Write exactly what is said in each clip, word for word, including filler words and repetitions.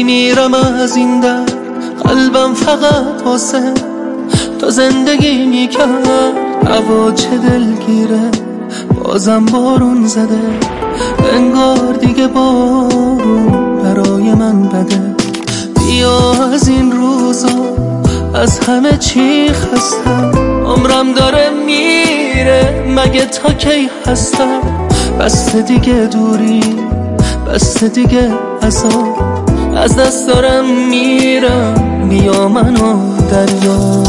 میمیرم از این در، قلبم فقط واسه تو زندگی میکرد. هوا چه دلگیره، بازم بارون زده، انگار دیگه بارون برای من بده. بیا از این روزا، از همه چی خستم، عمرم داره میره، مگه تا کی هستم؟ بس دیگه دوری، بس دیگه عذاب، از دست دارم میرم، بیا منو دریا.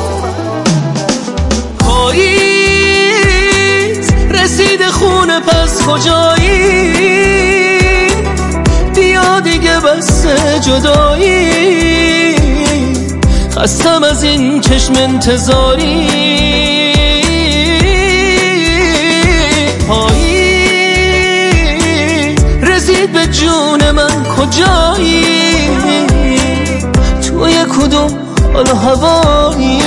پاییز رسید خونه، پس کجایی؟ بیا دیگه بس جدایی، خستم از این چشم انتظاری. پاییز رسید به جون من، کجایی؟ توی کدوم حال و هوایی؟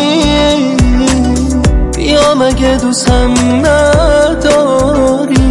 بیا مگه دوستم نداری؟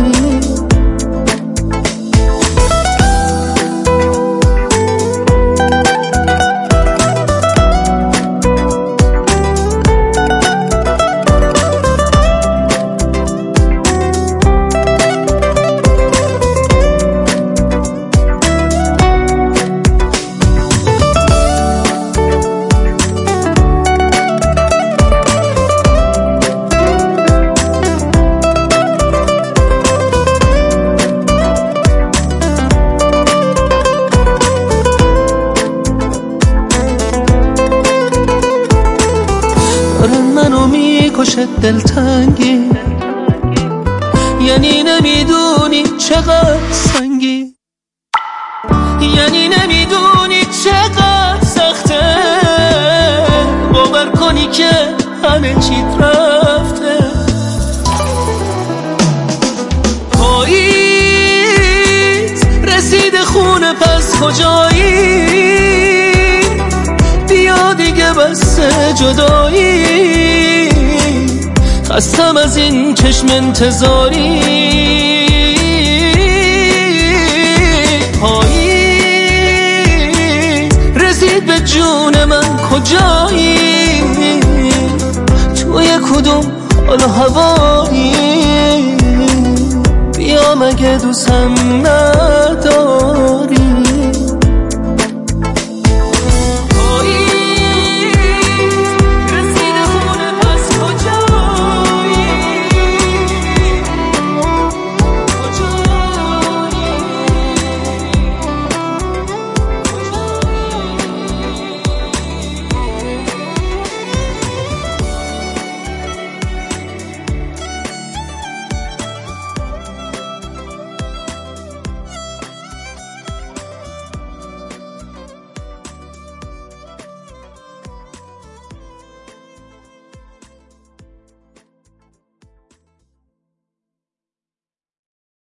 منو میکشه دلتنگی، یعنی نمیدونی چقدر سنگی، یعنی نمیدونی چقدر سخته باور کنی که همه چیت رفته. پاییز رسید خونه، پس کجایی؟ بیا دیگه بس جدایی، خستم از این چشم انتظاری. پاییز رسید به جون من، کجایی؟ توی کدوم حال و هوایی؟ بیا مگه دوستم نداری؟